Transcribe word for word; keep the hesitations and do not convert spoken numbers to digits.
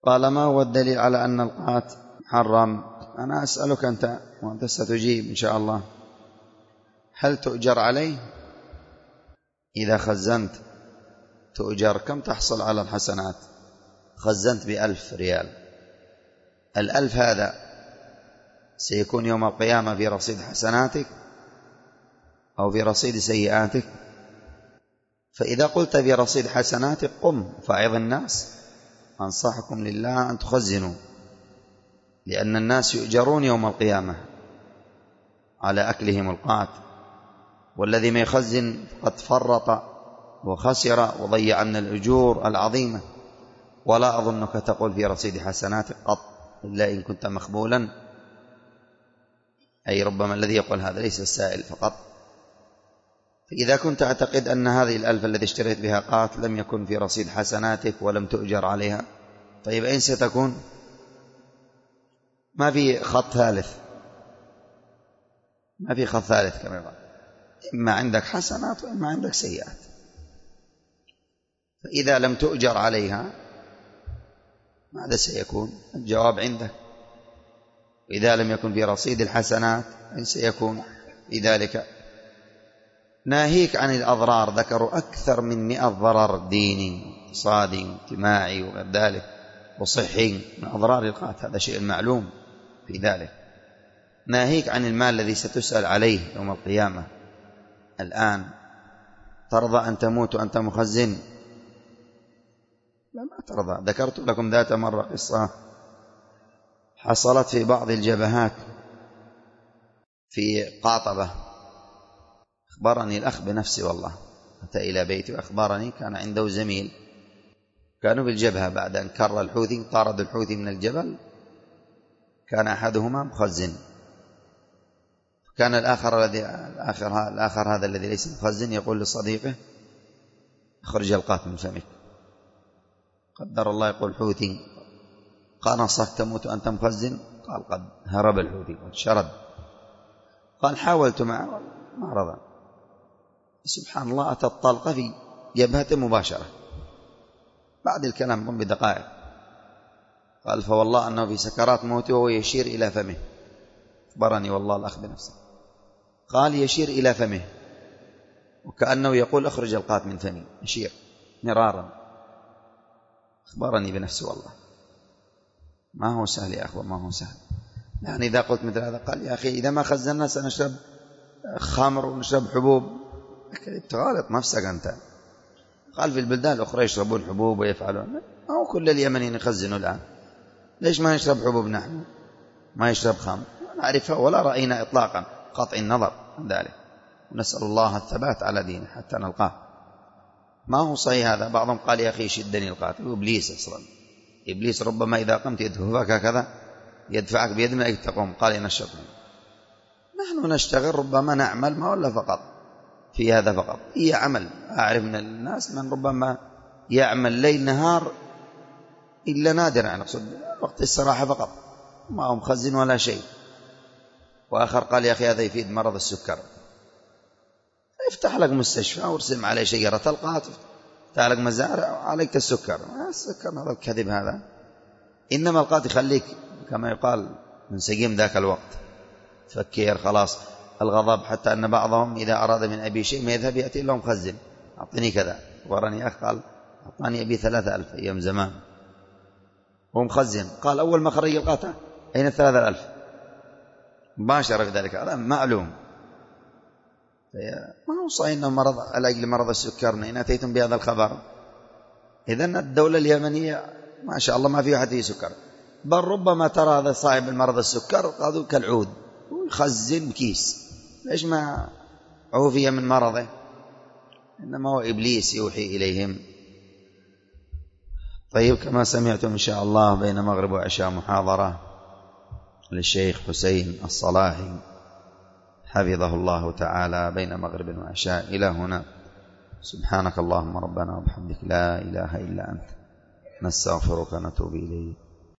قال: ما هو الدليل على أن القات محرم؟ أنا أسألك أنت وأنت ستجيب إن شاء الله. هل تؤجر عليه؟ إذا خزنت تؤجر. كم تحصل على الحسنات؟ خزنت بألف ريال، الألف هذا سيكون يوم القيامة في رصيد حسناتك أو في رصيد سيئاتك؟ فإذا قلت في رصيد حسناتك قم فاعظ الناس، أنصحكم لله أن تخزنوا، لأن الناس يؤجرون يوم القيامة على أكلهم القات، والذي ما يخزن قد فرط وخسر وضيع عنا الأجور العظيمة. ولا أظنك تقول في رصيد حسناتك قط إلا إن كنت مخبولا، أي ربما الذي يقول هذا ليس السائل فقط. فإذا كنت أعتقد أن هذه الألف الذي اشتريت بها قات لم يكن في رصيد حسناتك ولم تؤجر عليها، طيب أين ستكون؟ ما في خط ثالث، ما في خط ثالث كما يقال، إما عندك حسنات وإما عندك سيئات. فإذا لم تؤجر عليها ماذا سيكون؟ الجواب عندك. وإذا لم يكن في رصيد الحسنات أين سيكون في ذلك؟ ناهيك عن الأضرار، ذكروا أكثر من مئة ضرر ديني اقتصادي اجتماعي وغير ذلك وصحي من أضرار القات، هذا شيء معلوم في ذلك. ناهيك عن المال الذي ستسأل عليه يوم القيامة. الآن ترضى أن تموت وأنت مخزن؟ لا، ما ترضى. ذكرت لكم ذات مرة قصة حصلت في بعض الجبهات في قاطبة. أخبرني الأخ بنفسي والله، أتى إلى بيتي وأخبرني كان عنده زميل كانوا بالجبهة بعد أن كر الحوثي طارد الحوثي من الجبل، كان أحدهما مخزن، كان الآخر الذي الآخر, الآخر هذا الذي ليس مخزن يقول لصديقه: اخرج القات من فمك. قدر الله يقول حوثي قنصك تموت وأنت مخزن؟ قال: قد هرب الحوثي قد شرد. قال: حاولت معه ما رضى. سبحان الله، أتى الطلقة في جبهته مباشرة بعد الكلام قم بدقائق. قال: فوالله أنه في سكرات موته وهو يشير إلى فمه. أخبرني والله الأخ بنفسه، قال: يشير إلى فمه وكأنه يقول: اخرج القات من فمي، يشير مرارا. أخبرني بنفسه والله. ما هو سهل يا أخوة، ما هو سهل. يعني إذا قلت مثل هذا قال: يا أخي إذا ما خزنا سنشرب خمر ونشرب حبوب. تغالط نفسك أنت. قال: في البلدان الأخرى يشربون حبوب ويفعلون، ما هو كل اليمنيين يخزنوا الآن، ليش ما نشرب حبوب نحن؟ ما يشرب خمر، نعرفها ولا رأينا إطلاقا، قطع النظر عن ذلك. ونسأل الله الثبات على دينه حتى نلقاه. ما هو صحيح هذا. بعضهم قال: يا أخي شدني القاتل. إبليس أصلا، إبليس ربما إذا قمت يدفعك هكذا يدفعك بيد من تقوم. قال: ينشط. نحن نشتغل ربما نعمل ما ولا فقط في هذا فقط، هي عمل. أعرف من الناس من ربما يعمل ليل نهار إلا نادر، يعني أقصد وقت الصراحة فقط، ما هو مخزن ولا شيء. وآخر قال: يا أخي هذا يفيد مرض السكر، افتح لك مستشفى وارسم عليه شجرة القات، افتح لك مزارع وعليك السكر. السكر هذا الكذب هذا. إنما القات يخليك كما يقال من سقيم ذاك الوقت، فكير خلاص الغضب، حتى أن بعضهم إذا أراد من أبي شيء ما يذهب يأتي له مخزن: أعطني كذا. وراني أخ قال: أعطاني أبي ثلاثة ألف أيام زمان هو مخزن. قال: أول ما خرج القاطع أين الثلاثة ألف؟ مباشرة في ذلك، هذا معلوم. ما هو صحيح أنه مرض لأجل مرض السكر إن أتيتم بهذا الخبر. إذن الدولة اليمنية ما شاء الله ما فيها أحد فيه سكر، بل ربما ترى هذا صاحب المرض السكر قالوا كالعود ويخزن كيس، ليش ما عوفي من مرضه؟ إنما هو إبليس يوحي إليهم. طيب، كما سمعتم إن شاء الله بين مغرب وعشاء محاضرة للشيخ حسين الصلاحي حفظه الله تعالى بين مغرب وعشاء إلى هنا. سبحانك اللهم ربنا وبحمدك لا إله إلا أنت نستغفرك ونتوب إليك.